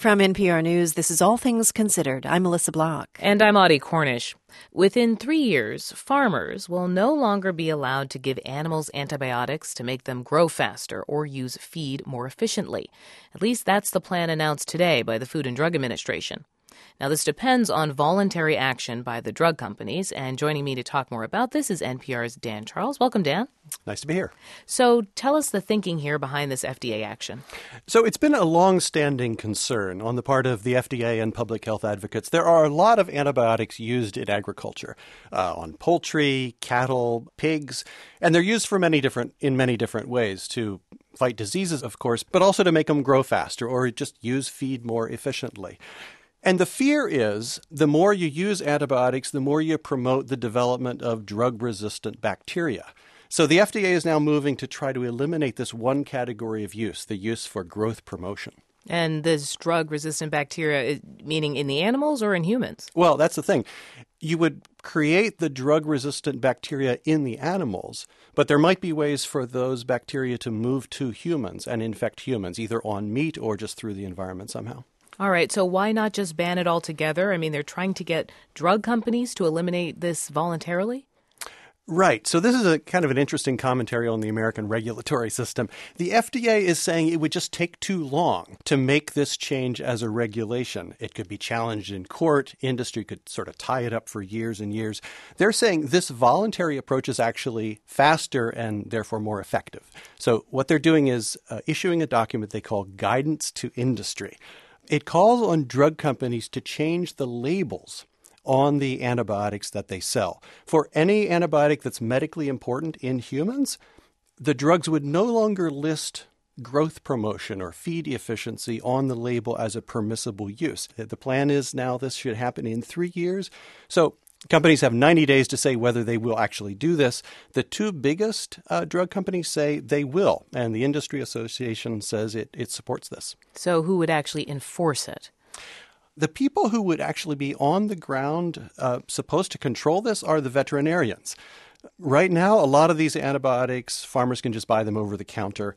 From NPR News, this is All Things Considered. I'm Melissa Block. And I'm Audie Cornish. Within 3 years, farmers will no longer be allowed to give animals antibiotics to make them grow faster or use feed more efficiently. At least that's the plan announced today by the Food and Drug Administration. Now, this depends on voluntary action by the drug companies, and joining me to talk more about this is NPR's Dan Charles. Welcome, Dan. Nice to be here. So tell us the thinking here behind this FDA action. So it's been a long-standing concern on the part of the FDA and public health advocates. There are a lot of antibiotics used in agriculture, on poultry, cattle, pigs, and they're used in many different ways to fight diseases, of course, but also to make them grow faster or just use feed more efficiently. And the fear is the more you use antibiotics, the more you promote the development of drug-resistant bacteria. So the FDA is now moving to try to eliminate this one category of use, the use for growth promotion. And this drug-resistant bacteria, meaning in the animals or in humans? Well, that's the thing. You would create the drug-resistant bacteria in the animals, but there might be ways for those bacteria to move to humans and infect humans, either on meat or just through the environment somehow. All right, so why not just ban it altogether? I mean, they're trying to get drug companies to eliminate this voluntarily? Right. So this is a kind of an interesting commentary on the American regulatory system. The FDA is saying it would just take too long to make this change as a regulation. It could be challenged in court. Industry could sort of tie it up for years and years. They're saying this voluntary approach is actually faster and therefore more effective. So what they're doing is issuing a document they call Guidance to Industry. It calls on drug companies to change the labels on the antibiotics that they sell. For any antibiotic that's medically important in humans, the drugs would no longer list growth promotion or feed efficiency on the label as a permissible use. The plan is now this should happen in 3 years. So companies have 90 days to say whether they will actually do this. The two biggest drug companies say they will, and the Industry Association says it supports this. So who would actually enforce it? The people who would actually be on the ground supposed to control this are the veterinarians. Right now, a lot of these antibiotics, farmers can just buy them over the counter,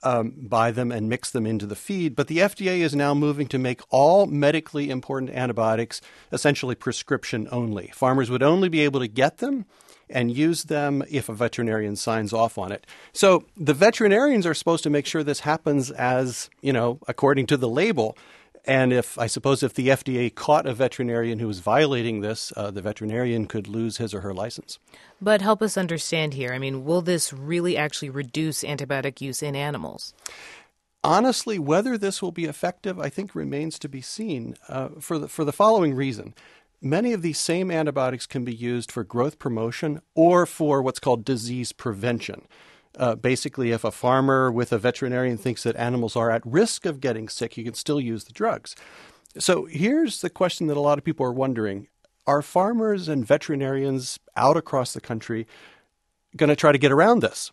buy them and mix them into the feed. But the FDA is now moving to make all medically important antibiotics essentially prescription only. Farmers would only be able to get them and use them if a veterinarian signs off on it. So the veterinarians are supposed to make sure this happens as, according to the label. And if the FDA caught a veterinarian who was violating this, the veterinarian could lose his or her license. But help us understand here. I mean, will this really actually reduce antibiotic use in animals? Honestly, whether this will be effective, I think remains to be seen for the following reason. Many of these same antibiotics can be used for growth promotion or for what's called disease prevention. Basically, if a farmer with a veterinarian thinks that animals are at risk of getting sick, you can still use the drugs. So here's the question that a lot of people are wondering. Are farmers and veterinarians out across the country going to try to get around this?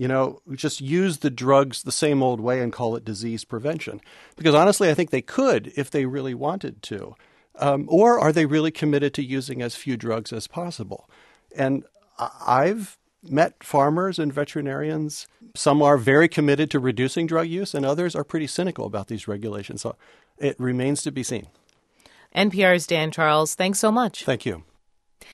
Just use the drugs the same old way and call it disease prevention? Because honestly, I think they could if they really wanted to. Or are they really committed to using as few drugs as possible? And I've met farmers and veterinarians. Some are very committed to reducing drug use, and others are pretty cynical about these regulations. So it remains to be seen. NPR's Dan Charles, thanks so much. Thank you.